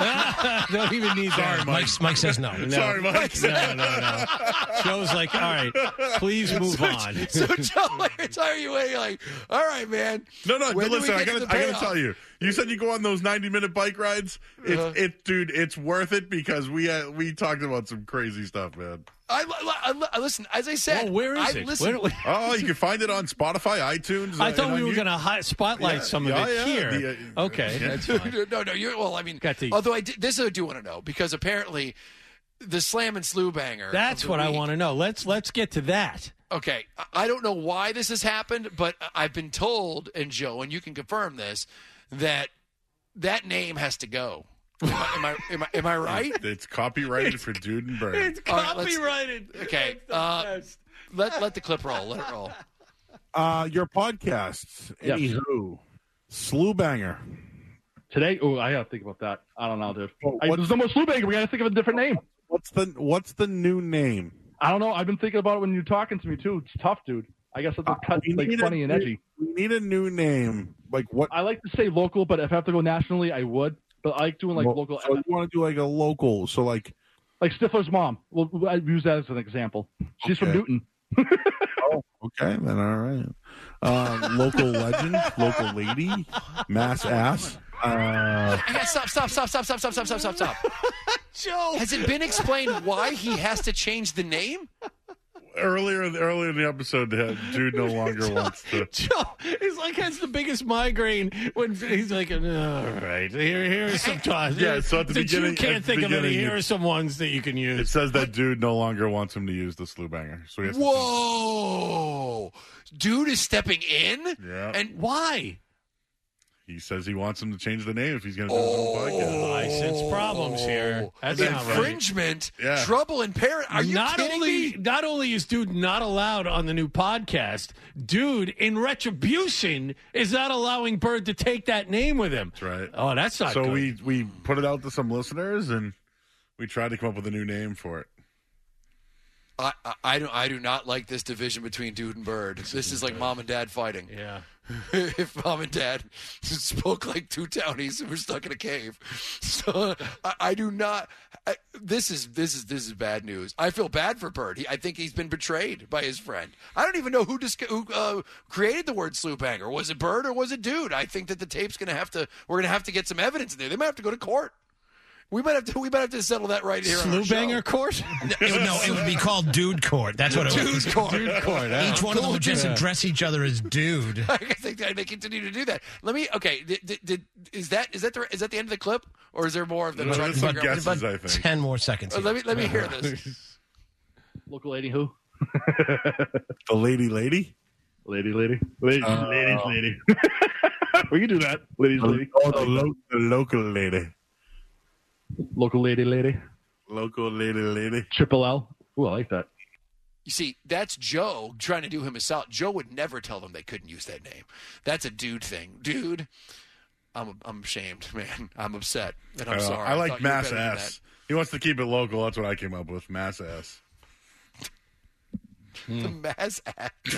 Don't even need that. Mike, Mike says no. No. Sorry, Mike. No, no, no. Joe's like, all right, please move on. So, Joe, like, are you waiting? Like, all right, man. No, no. When do we Listen, I get to gotta, the I gotta payoff? tell you. You said you go on those ninety-minute bike rides. It's, Uh-huh. it, dude. It's worth it because we uh, we talked about some crazy stuff, man. I, I, I listen. As I said, Oh, where is I it? Listen, Where- Oh, you can find it on Spotify, iTunes. I uh, thought and we on were you- going to hi- spotlight Yeah, some of yeah, it yeah, here. the, uh, okay, yeah. that's fine. no, no. You're well. I mean, Got the- although I did, this I do want to know because apparently the Slam and Slew banger. That's of the what I week- want to know. Let's let's get to that. Okay, I- I don't know why this has happened, but I've been told, and Joe, and you can confirm this, that that name has to go. Am I am I, am I, am I right? It's copyrighted for Dude and Bird. It's All right, let's- copyrighted. Okay, uh, let let the clip roll. Let it roll. Uh, your podcasts. Yes. Anywho, Slew Banger. Today, oh, I gotta think about that. I don't know, dude. Well, I, what's- there's no more Slew Banger. We gotta think of a different name. What's the What's the new name? I don't know. I've been thinking about it when you're talking to me too. It's tough, dude. I guess it's Uh, cut, we like need funny a and new- edgy. We need a new name. Like what? I like to say local, but if I have to go nationally, I would. But I like doing like Well, local, So you want to do like a local? So like, like Stifler's mom. Well, I use that as an example. She's from Okay. Newton. oh, okay, then all right. Uh, local legend, local lady, mass ass. Uh, Hang on, Stop! Stop! Stop! Stop! Stop! Stop! Stop! Stop! Stop! Stop! Joe, Has it been explained why he has to change the name? earlier earlier in the episode, the dude no longer wants to. Joe, he's like has the biggest migraine when he's like, all right, here, here are some times. Yeah, so at the that beginning, you can't at the think of any. beginning, Here it- are some ones that you can use. It says that dude no longer wants him to use the slew banger. So he has to Whoa! Dude is stepping in? Yeah. And why? He says he wants him to change the name if he's going to do his own podcast. I sense problems here. That's not right. Infringement, Yeah. trouble in parent. Are you not kidding only, me? Not only is dude not allowed on the new podcast, dude, in retribution, is not allowing Bird to take that name with him. That's right. Oh, that's not So good. we we put it out to some listeners, and we tried to come up with a new name for it. I, I, I do I do not like this division between Dude and Bird. This is like mom and dad fighting. Yeah. If mom and dad spoke like two townies and were stuck in a cave, so I, I do not. I, this is this is this is bad news. I feel bad for Bird. He, I think he's been betrayed by his friend. I don't even know who dis- who uh, created the word slew banger. Was it Bird or was it Dude? I think that the tape's going to have to. We're going to have to get some evidence in there. They might have to go to court. We might have to. We might have to settle that right here. Slew banger court? It would, no, it would be called Dude Court. That's what it Dude was. Court. Dude court. huh? Each one of them would just address each other as Dude. I think that they continue to do that. Let me. Okay. Did, did, did, is that is that the is that the end of the clip, or is there more of them No, trying to there's some figure out? guesses, About I think. ten more seconds. Oh, here. let me let me hear this. Local lady who? The lady, lady. Lady, lady, lady, Uh, ladies, lady. We can do that, ladies, lady. Oh, the, lo- the local lady. Local lady, lady. Local lady, lady. Triple L. Ooh, I like that. You see, that's Joe trying to do him a solid. Joe would never tell them they couldn't use that name. That's a dude thing, dude. I'm I'm ashamed, man. I'm upset, and I'm Uh, sorry. I like thought you were Mass better than Ass. He wants to keep it local. That's what I came up with. Mass Ass. that. The Mass Ass. No.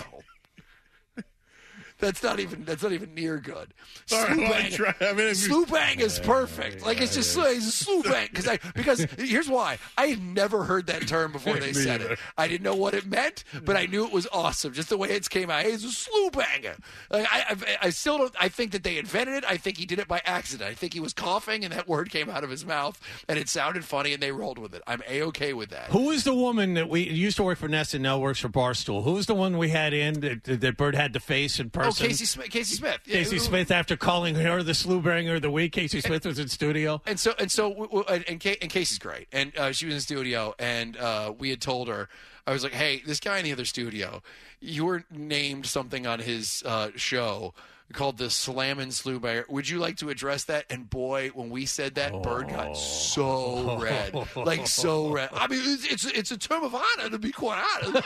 That's not even. That's not even near good. All right, Slew well, I bang, try- I mean, if you- slew bang is perfect. Like it's just it's a slew bang because I because here's why I had never heard that term before they Me said either. it. I didn't know what it meant, but I knew it was awesome. Just the way it came out. Hey, it's a slew banger. Like, I, I I still don't. I think that they invented it. I think he did it by accident. I think he was coughing and that word came out of his mouth and it sounded funny and they rolled with it. I'm a okay with that. Who was the woman that we used to work for Nest and now works for Barstool? Who was the one we had in that, that Bird had to face in Oh, person? Casey Smith. Casey Smith. Yeah, Casey who- Smith, after calling her the slew banger of the week, Casey Smith was in studio. And so, and so, w- w- and, and, Kay, and Casey's great. And uh, she was in studio, and uh, we had told her, I was like, hey, this guy in the other studio, you were named something on his uh, show called the Slammin' Slew Banger. Would you like to address that? And boy, when we said that, Bird got so red. Like, so red. I mean, it's, it's, it's a term of honor, to be quite honest.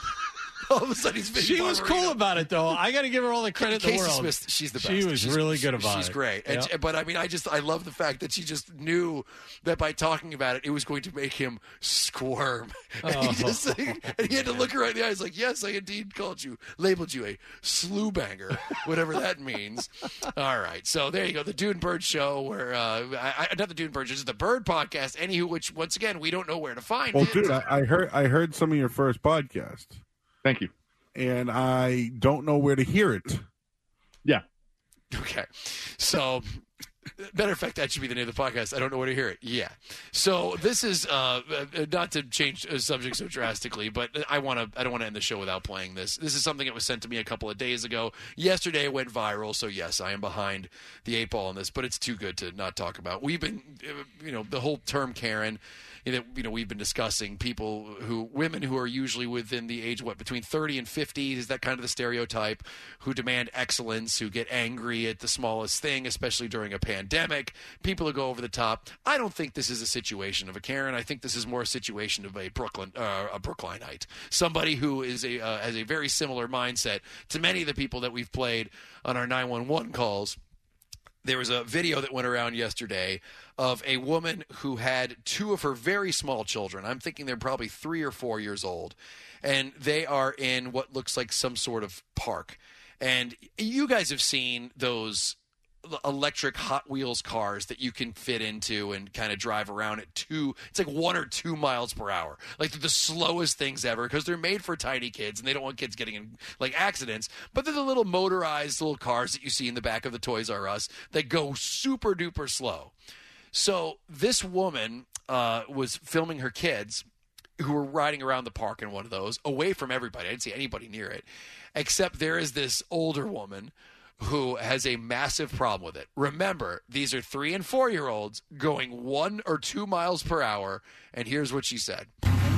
All of a sudden, he's She was cool about it, though. I got to give her all the credit in Casey the world. Smith, she's the best. She was She's- really good about she's it. great. And Yeah. she- but I mean, I just I love the fact that she just knew that by talking about it, it was going to make him squirm. And, he Oh. just, and he had to look her right in the eyes, like, "Yes, I indeed called you, labeled you a slew banger, whatever that means." All right, so there you go, the Dude and Bird show, where uh, I, I, not the Dude and Bird, just the Bird podcast. Anywho, which once again we don't know where to find Well, it. dude, I, I heard I heard some of your first podcast. Thank you. And I don't know where to hear it. Yeah. Okay. So, matter of fact, that should be the name of the podcast. I don't know where to hear it. Yeah. So this is uh, uh, not to change a subject so drastically, but I want to. I don't want to end the show without playing this. This is something that was sent to me a couple of days ago. Yesterday it went viral. So yes, I am behind the eight ball on this, but it's too good to not talk about. We've been, uh, you know, the whole term Karen. That you know we've been discussing people who women who are usually within the age what between thirty and fifty, is that kind of the stereotype, who demand excellence, who get angry at the smallest thing, especially during a pandemic, people who go over the top. I don't think this is a situation of a Karen. I think this is more a situation of a Brooklyn uh, a Brooklynite, somebody who is a uh, has a very similar mindset to many of the people that we've played on our nine one one calls. There was a video that went around yesterday of a woman who had two of her very small children. I'm thinking they're probably three or four years old. And they are in what looks like some sort of park. And you guys have seen those electric Hot Wheels cars that you can fit into and kind of drive around at two, it's like one or two miles per hour. Like they're the slowest things ever because they're made for tiny kids and they don't want kids getting in like accidents. But they're the little motorized little cars that you see in the back of the Toys R Us that go super duper slow. So this woman uh, was filming her kids who were riding around the park in one of those, away from everybody. I didn't see anybody near it, except there is this older woman who has a massive problem with it. Remember, these are three and four year olds going one or two miles per hour, and here's what she said.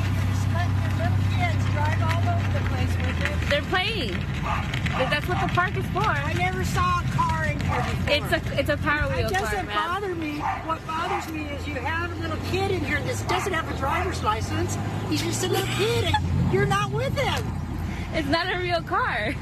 They're playing. That's what the park is for. I never saw a car in here before. It's a it's a power wheel It doesn't car, ma'am. bother me. What bothers me is you have a little kid in here that doesn't have a driver's license. He's just a little kid, and you're not with him. It's not a real car.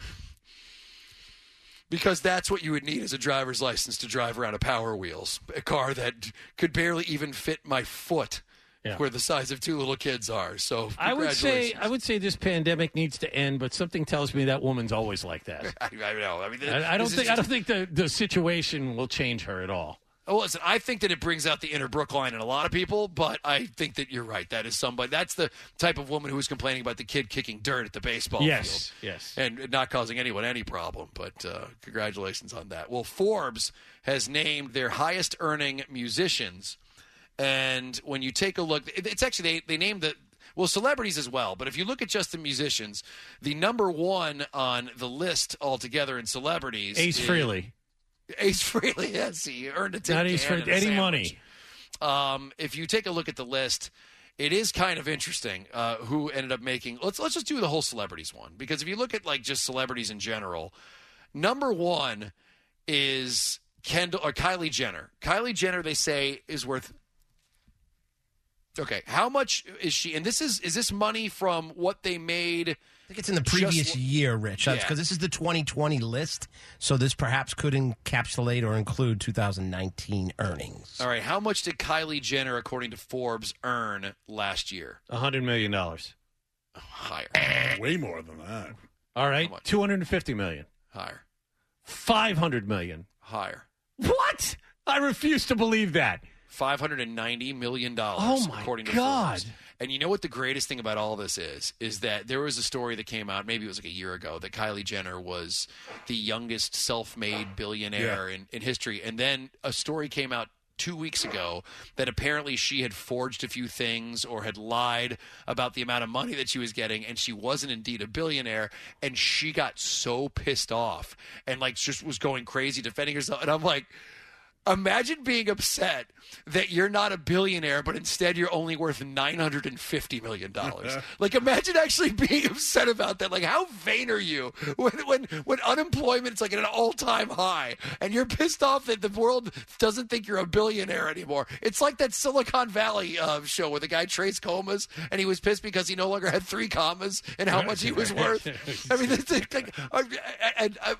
Because that's what you would need as a driver's license to drive around a Power Wheels, a car that could barely even fit my foot. Yeah. Where the size of two little kids are. So I would say I would say this pandemic needs to end, but something tells me that woman's always like that. I, I know. I mean, I, I don't think I don't think the, the situation will change her at all. Oh, listen, I think that it brings out the inner Brookline in a lot of people, but I think that you're right. That is somebody. That's the type of woman who was complaining about the kid kicking dirt at the baseball yes, field. Yes, and not causing anyone any problem. But uh, congratulations on that. Well, Forbes has named their highest earning musicians. And when you take a look, it's actually, they, they named the, well, celebrities as well. But if you look at just the musicians, the number one on the list altogether in celebrities. Ace is, Frehley. Ace Frehley, yes. He earned a tin Not can Ace and Frehley, a Eddie sandwich. Money. Um, if you take a look at the list, it is kind of interesting uh, who ended up making, let's, let's just do the whole celebrities one. Because if you look at like just celebrities in general, number one is Kendall or Kylie Jenner. Kylie Jenner, they say, is worth. Okay, how much is she? And this is is this money from what they made? I think it's in the previous just, year, Rich. That's because yeah. this is the twenty twenty list, so this perhaps could encapsulate or include two thousand nineteen earnings. All right, how much did Kylie Jenner, according to Forbes, earn last year? A hundred million dollars. Oh, higher. Way more than that. All right, two hundred and fifty million. Higher. Five hundred million. Higher. What? I refuse to believe that. five hundred ninety million dollars, oh my according to God. Forbes. And you know what the greatest thing about all this is? Is that there was a story that came out, maybe it was like a year ago, that Kylie Jenner was the youngest self-made billionaire Yeah. in, in history. And then a story came out two weeks ago that apparently she had forged a few things or had lied about the amount of money that she was getting, and she wasn't indeed a billionaire. And she got so pissed off and like just was going crazy defending herself. And I'm like, imagine being upset that you're not a billionaire, but instead you're only worth nine hundred fifty million dollars. Like, imagine actually being upset about that. Like, how vain are you when when when unemployment is like at an all-time high, and you're pissed off that the world doesn't think you're a billionaire anymore? It's like that Silicon Valley uh, show where the guy traced commas, and he was pissed because he no longer had three commas and how much he was worth. I mean, it's like, I, I, I,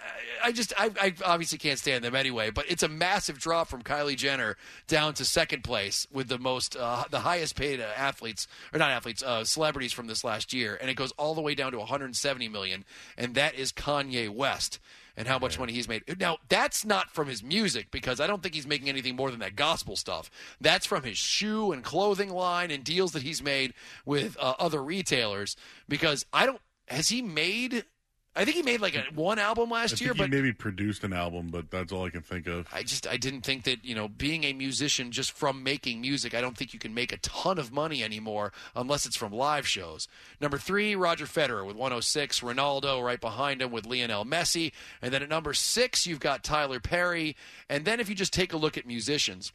I just, I, I obviously can't stand them anyway, but it's a massive drop from Kylie Jenner down to second place with the most, uh, the highest paid uh, athletes, or not athletes, uh, celebrities from this last year. And it goes all the way down to one hundred seventy million, and that is Kanye West and how much money he's made. Now, that's not from his music, because I don't think he's making anything more than that gospel stuff. That's from his shoe and clothing line and deals that he's made with uh, other retailers, because I don't, has he made... I think he made like a one album last I think year, he but maybe produced an album, but that's all I can think of. I just I didn't think that, you know, being a musician just from making music, I don't think you can make a ton of money anymore unless it's from live shows. Number three, Roger Federer with one oh six, Ronaldo right behind him with Lionel Messi, and then at number six you've got Tyler Perry, and then if you just take a look at musicians.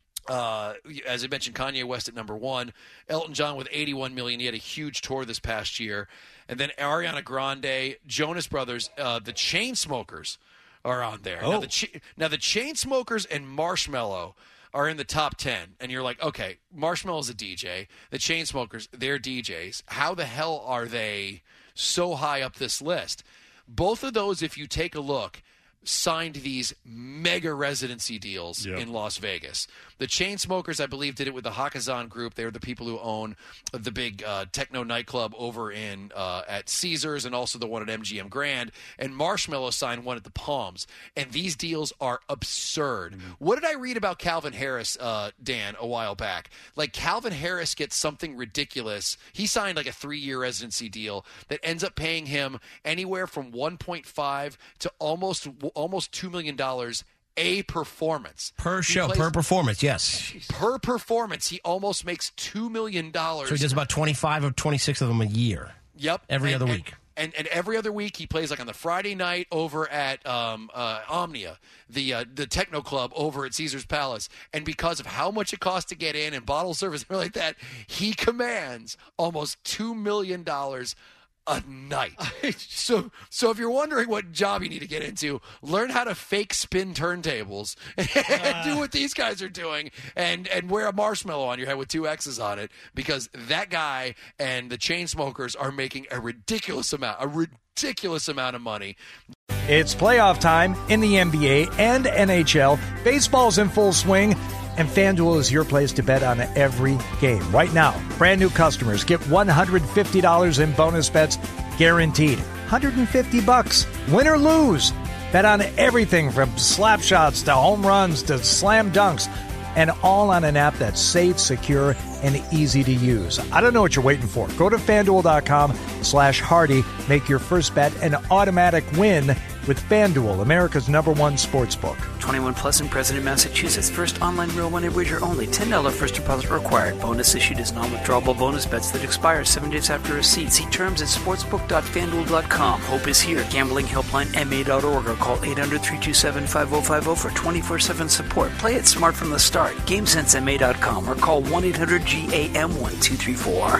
Uh, as I mentioned, Kanye West at number one, Elton John with eighty-one million. He had a huge tour this past year, and then Ariana Grande, Jonas Brothers, uh, the Chainsmokers are on there. Oh. Now the Ch- now the Chainsmokers and Marshmello are in the top ten, and you're like, okay, Marshmello's a D J, the Chainsmokers, they're D Js. How the hell are they so high up this list? Both of those, if you take a look, signed these mega residency deals Yep. in Las Vegas. The Chainsmokers, I believe, did it with the Hakazan Group. They're the people who own the big uh, techno nightclub over in uh, at Caesars, and also the one at M G M Grand. And Marshmello signed one at the Palms. And these deals are absurd. Mm-hmm. What did I read about Calvin Harris, uh, Dan, a while back? Like, Calvin Harris gets something ridiculous. He signed like a three-year residency deal that ends up paying him anywhere from one point five to almost almost two million dollars a performance. Per He show, plays- per performance, yes. Per performance, he almost makes two million dollars. So he does about twenty-five or twenty-six of them a year. Yep. Every And- other and- week. And, and every other week he plays like on the Friday night over at um, uh, Omnia, the uh, the techno club over at Caesar's Palace. And because of how much it costs to get in and bottle service and everything like that, he commands almost two million dollars a night. so so if you're wondering what job you need to get into, learn how to fake spin turntables and Uh. do what these guys are doing and, and wear a marshmallow on your head with two X's on it, because that guy and the chain smokers are making a ridiculous amount, a ridiculous amount of money. It's playoff time in the N B A and N H L. Baseball's in full swing, and FanDuel is your place to bet on every game. Right now, brand new customers get one hundred fifty dollars in bonus bets guaranteed. one hundred fifty bucks, win or lose. Bet on everything from slap shots to home runs to slam dunks, and all on an app that's safe, secure, and easy to use. I don't know what you're waiting for. Go to FanDuel.com slash Hardy. Make your first bet an automatic win with FanDuel, America's number one sports book. twenty-one plus and present in Massachusetts. First online real money wager only. ten dollars first deposit required. Bonus issued as non-withdrawable bonus bets that expire seven days after receipt. See terms at sportsbook dot fanduel dot com. Hope is here. Gambling helpline M A dot org or call eight hundred, three two seven, five zero five zero for twenty-four seven support. Play it smart from the start. GameSense M A dot com or call one eight hundred G A M one two three four.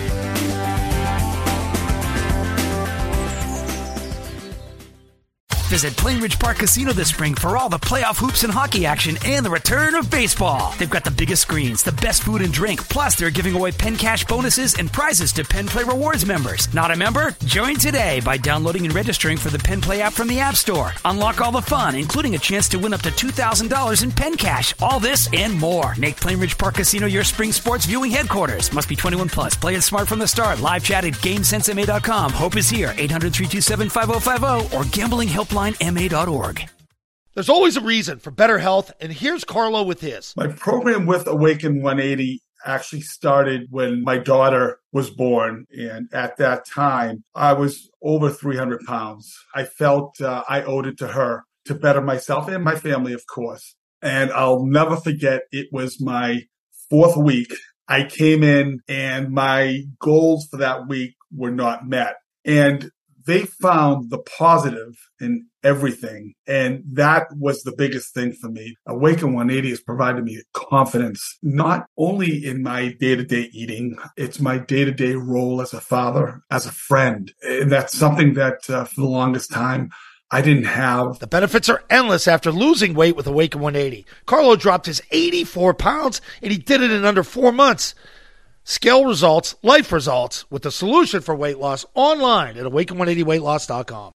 Visit Plainridge Park Casino this spring for all the playoff hoops and hockey action and the return of baseball. They've got the biggest screens, the best food and drink, plus they're giving away Penn Cash bonuses and prizes to Penn Play Rewards members. Not a member? Join today by downloading and registering for the Penn Play app from the App Store. Unlock all the fun, including a chance to win up to two thousand dollars in Penn Cash. All this and more. Make Plainridge Park Casino your spring sports viewing headquarters. Must be twenty-one plus. Play it smart from the start. Live chat at GameSense M A dot com. Hope is here. eight hundred, three two seven, five zero five zero or gambling helpline M A dot org. There's always a reason for better health, and here's Carlo with his. My program with Awaken one eighty actually started when my daughter was born, and at that time, I was over three hundred pounds. I felt uh, I owed it to her to better myself and my family, of course. And I'll never forget, it was my fourth week. I came in, and my goals for that week were not met. And they found the positive in everything. And that was the biggest thing for me. Awaken one eighty has provided me confidence, not only in my day-to-day eating, it's my day-to-day role as a father, as a friend. And that's something that uh, for the longest time, I didn't have. The benefits are endless after losing weight with Awaken one eighty. Carlo dropped his eighty-four pounds, and he did it in under four months. Scale results, life results, with the solution for weight loss online at awaken one eighty weight loss dot com.